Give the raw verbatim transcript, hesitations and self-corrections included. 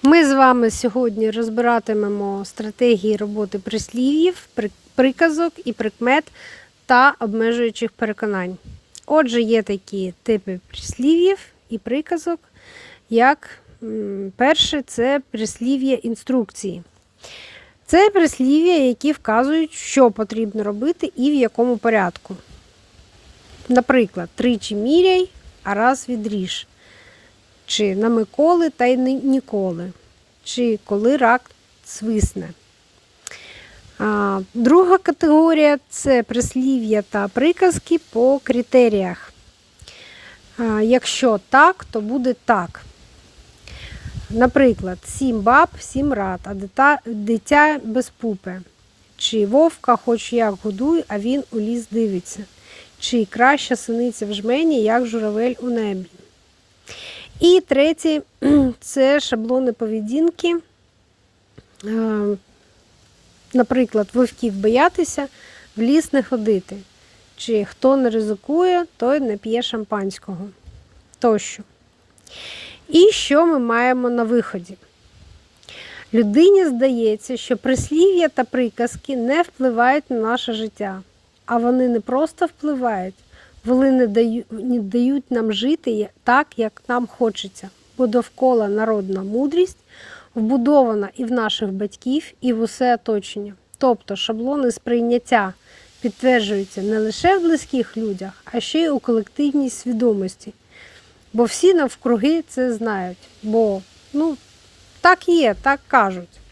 Ми з вами сьогодні розбиратимемо стратегії роботи прислів'їв, приказок і прикмет та обмежуючих переконань. Отже, є такі типи прислів'їв і приказок, як перше – це прислів'я інструкції. Це прислів'я, які вказують, що потрібно робити і в якому порядку. Наприклад, тричі міряй, а раз відріж. Чи на Миколи та й ніколи. Чи коли рак свисне. А, друга категорія – це прислів'я та приказки по критеріях. А, якщо так, то буде так. Наприклад, сім баб, сім рад, а дитя, дитя без пупи. Чи вовка хоч як годуй, а він у ліс дивиться. Чи краща синиця в жмені, як журавель у небі. І третє – це шаблони поведінки. Наприклад, вовків боятися, в ліс не ходити. Чи хто не ризикує, той не п'є шампанського. Тощо. І що ми маємо на виході? Людині здається, що прислів'я та приказки не впливають на наше життя. А вони не просто впливають, вони не дають, не дають нам жити так, як нам хочеться. Бо довкола народна мудрість вбудована і в наших батьків, і в усе оточення. Тобто шаблони сприйняття підтверджуються не лише в близьких людях, а ще й у колективній свідомості. Бо всі навкруги це знають. Бо, ну, так є, так кажуть.